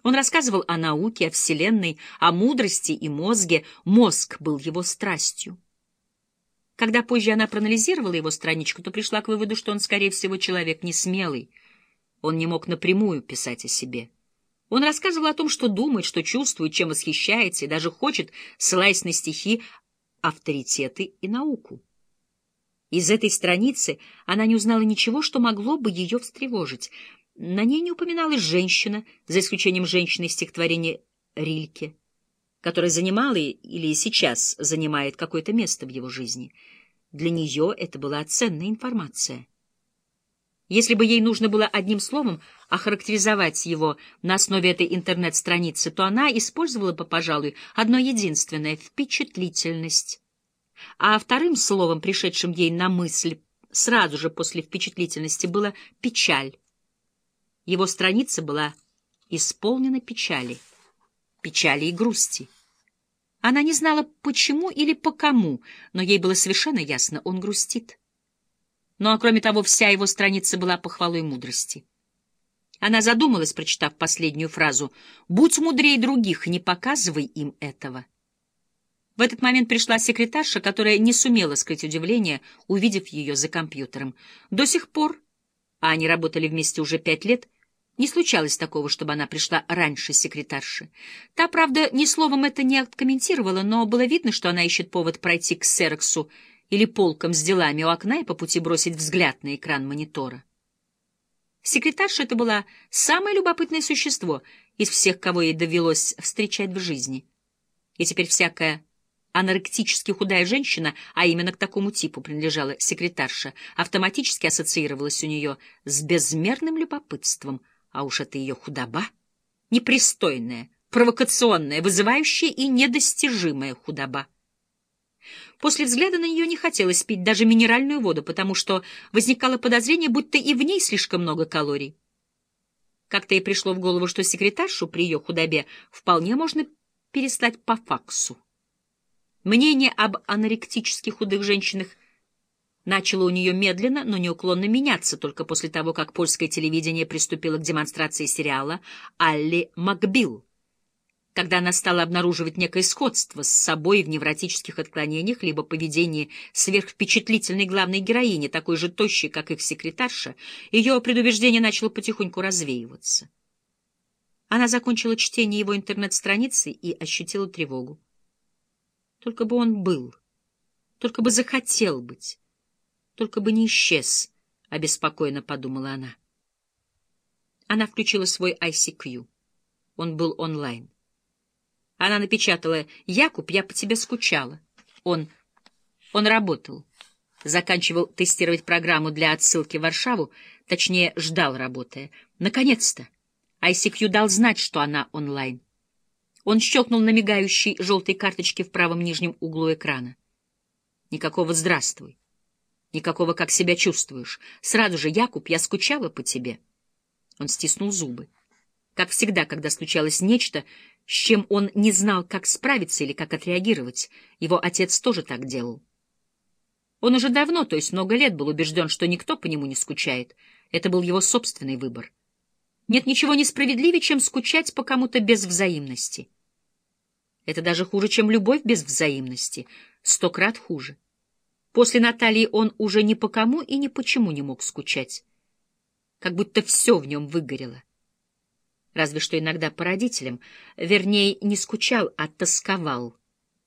Он рассказывал о науке, о Вселенной, о мудрости и мозге. Мозг был его страстью. Когда позже она проанализировала его страничку, то пришла к выводу, что он, скорее всего, человек несмелый. Он не мог напрямую писать о себе. Он рассказывал о том, что думает, что чувствует, чем восхищается, и даже хочет, ссылаясь на стихи, авторитеты и науку. Из этой страницы она не узнала ничего, что могло бы ее встревожить. На ней не упоминалась женщина, за исключением женщины из стихотворения Рильке, которая занимала или сейчас занимает какое-то место в его жизни. Для нее это была ценная информация. Если бы ей нужно было одним словом охарактеризовать его на основе этой интернет-страницы, то она использовала бы, пожалуй, одно единственное — впечатлительность. А вторым словом, пришедшим ей на мысль сразу же после впечатлительности, было печаль. Его страница была исполнена печали, печали и грусти. Она не знала, почему или по кому, но ей было совершенно ясно — он грустит. Ну а кроме того, вся его страница была похвалой мудрости. Она задумалась, прочитав последнюю фразу: «Будь мудрее других, не показывай им этого». В этот момент пришла секретарша, которая не сумела скрыть удивление, увидев ее за компьютером. До сих пор, а они работали вместе уже 5 лет, не случалось такого, чтобы она пришла раньше секретарши. Та, правда, ни словом это не откомментировала, но было видно, что она ищет повод пройти к ксероксу или полкам с делами у окна и по пути бросить взгляд на экран монитора. Секретарша — это была самое любопытное существо из всех, кого ей довелось встречать в жизни. И теперь всякая аноректически худая женщина, а именно к такому типу принадлежала секретарша, автоматически ассоциировалась у нее с безмерным любопытством, а уж это ее худоба, непристойная, провокационная, вызывающая и недостижимая худоба. После взгляда на нее не хотелось пить даже минеральную воду, потому что возникало подозрение, будто и в ней слишком много калорий. Как-то ей пришло в голову, что секретаршу при ее худобе вполне можно переслать по факсу. Мнение об аноректически худых женщинах начало у нее медленно, но неуклонно меняться только после того, как польское телевидение приступило к демонстрации сериала «Алли Макбил», когда она стала обнаруживать некое сходство с собой в невротических отклонениях либо поведении сверхвпечатлительной главной героини, такой же тощей, как их секретарша, ее предубеждение начало потихоньку развеиваться. Она закончила чтение его интернет-страницы и ощутила тревогу. Только бы он был, только бы захотел быть, только бы не исчез, — обеспокоенно подумала она. Она включила свой ICQ. Он был онлайн. Она напечатала: «Якуб, я по тебе скучала». Он работал. Заканчивал тестировать программу для отсылки в Варшаву, точнее, ждал, работая. Наконец-то! ICQ дал знать, что она онлайн. Он щелкнул на мигающей желтой карточке в правом нижнем углу экрана. Никакого «здравствуй». Никакого «как себя чувствуешь». Сразу же: «Якуб, я скучала по тебе». Он стиснул зубы. Как всегда, когда случалось нечто, с чем он не знал, как справиться или как отреагировать. Его отец тоже так делал. Он уже давно, то есть много лет, был убежден, что никто по нему не скучает. Это был его собственный выбор. Нет ничего несправедливее, чем скучать по кому-то без взаимности. Это даже хуже, чем любовь без взаимности. 100 крат хуже. После Натальи он уже ни по кому и ни почему не мог скучать. Как будто все в нем выгорело. Разве что иногда по родителям. Вернее, не скучал, а тосковал.